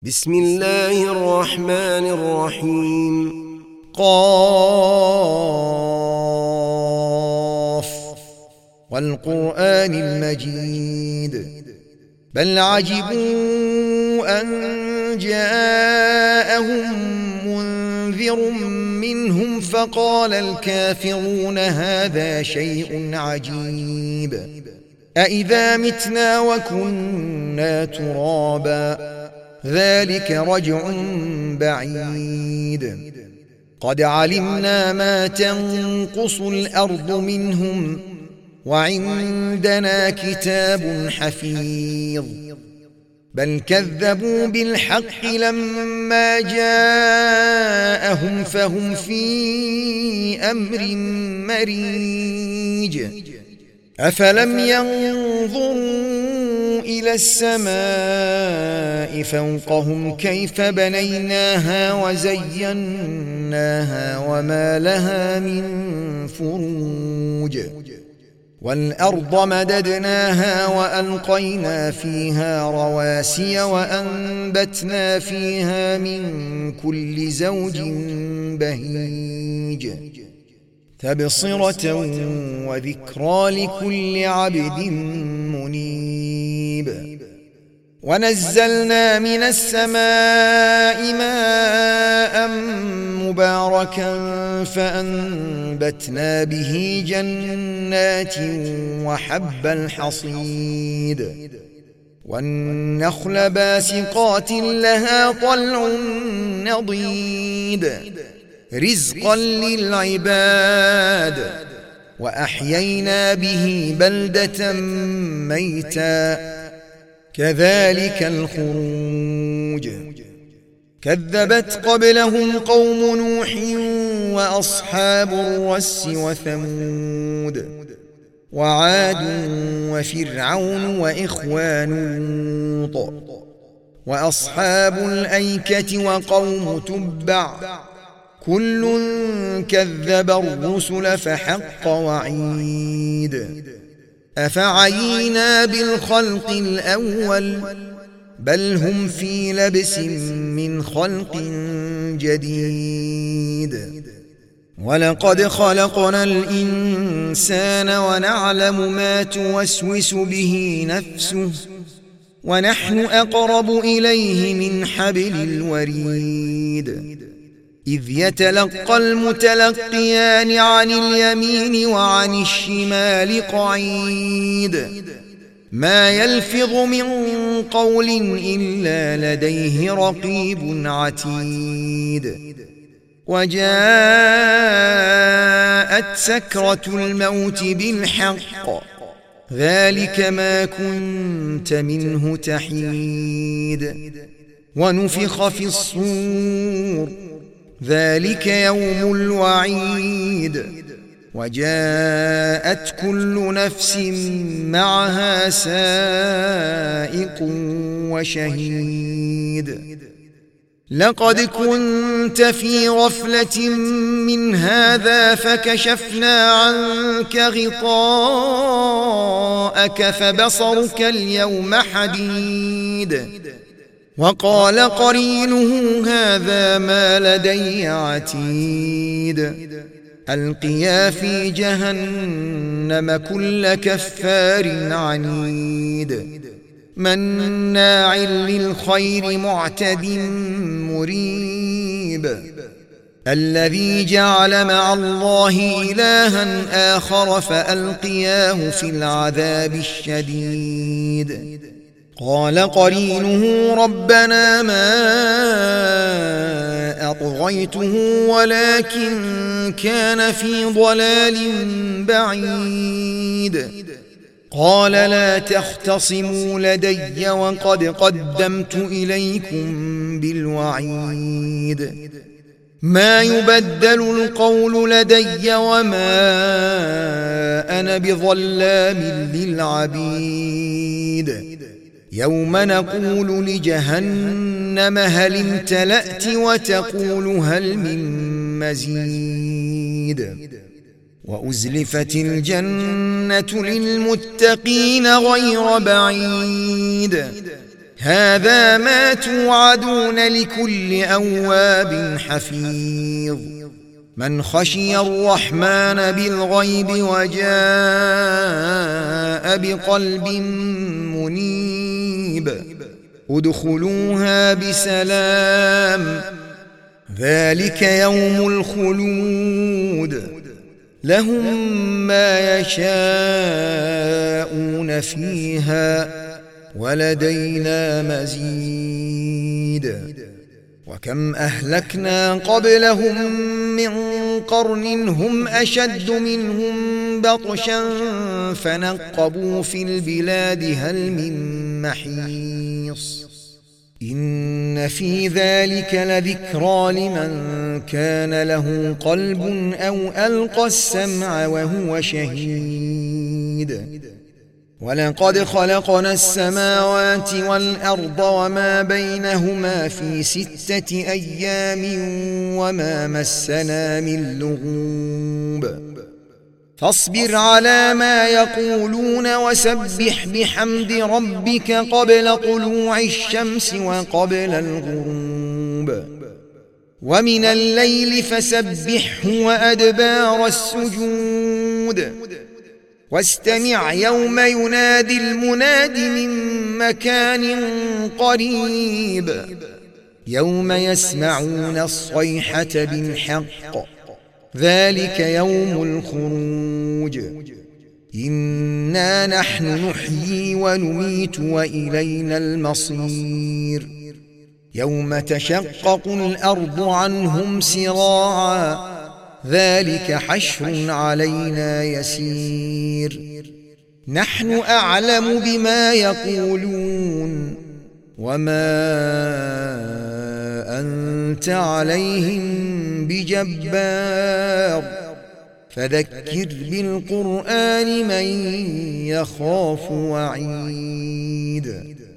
بسم الله الرحمن الرحيم. قاف والقرآن المجيد بل عجبوا أن جاءهم منذر منهم فقال الكافرون هذا شيء عجيب أإذا متنا وكنا ترابا ذلك رجع بعيد قد علمنا ما تنقص الأرض منهم وعندنا كتاب حفيظ بل كذبوا بالحق لما جاءهم فهم في أمر مريج أفلم ينظروا إلى السماء فوقهم كيف بنيناها وزيناها وما لها من فروج والأرض مددناها وألقينا فيها رواسي وأنبتنا فيها من كل زوج بهيج تبصرة وذكرى لكل عبد منيب ونزلنا من السماء ماء مباركا فأنبتنا به جنات وحب الحصيد والنخل باسقات لها طلع نضيد رزقا للعباد وأحيينا به بلدة ميتا كذلك الخروج كذبت قبلهم قوم نوح وأصحاب الرس وثمود وعاد وفرعون وإخوان لوط وأصحاب الأيكة وقوم تبع كل كذب الرسل فحق وعيد أفعينا بالخلق الأول بل هم في لبس من خلق جديد ولقد خلقنا الإنسان ونعلم ما توسوس به نفسه ونحن أقرب إليه من حبل الوريد إذ يتلقى المتلقيان عن اليمين وعن الشمال قعيد ما يلفظ من قول إلا لديه رقيب عتيد وجاءت سكرة الموت بالحق ذلك ما كنت منه تحيد ونفخ في الصور ذلك يوم الوعيد وجاءت كل نفس معها سائق وشهيد لقد كنت في غفلة من هذا فكشفنا عنك غطاءك فبصرك اليوم حديد وقال قرينه هذا ما لدي عتيد ألقيا في جهنم كل كفار عنيد مناع للخير معتد مريب الذي جعل مع الله إلها آخر فألقياه في العذاب الشديد قال قرينه ربنا ما أطغيته ولكن كان في ضلال بعيد قال لا تختصموا لدي وقد قدمت إليكم بالوعيد ما يبدل القول لدي وما أنا بظلام للعبيد يوم نقول لجهنم هل امتلأت وتقول هل من مزيد وأزلفت الجنة للمتقين غير بعيد هذا ما توعدون لكل أواب حفيظ من خشي الرحمن بالغيب وجاء بقلب منيب ادخلوها بسلام ذلك يوم الخلود لهم ما يشاءون فيها ولدينا مزيد وكم أهلكنا قبلهم من قرن هم أشد منهم بطشا فنقبوا في البلاد هل من محيص إن في ذلك لذكرى لمن كان له قلب أو ألقى السمع وهو شهيد ولقد خلقنا السماوات والأرض وما بينهما في 6 أيام وما مسنا من لغوب فاصبر على ما يقولون وسبح بحمد ربك قبل طلوع الشمس وقبل الغروب ومن الليل فسبحه وأدبار السجود واستمع يوم ينادي المناد من مكان قريب يوم يسمعون الصيحة بالحق ذلك يوم الخروج إنا نحن نحيي ونميت وإلينا المصير يوم تشقق الأرض عنهم سراعا ذلك حشر علينا يسير نحن أعلم بما يقولون وما أنت عليهم بجبار فذكر بالقرآن من يخاف وعيد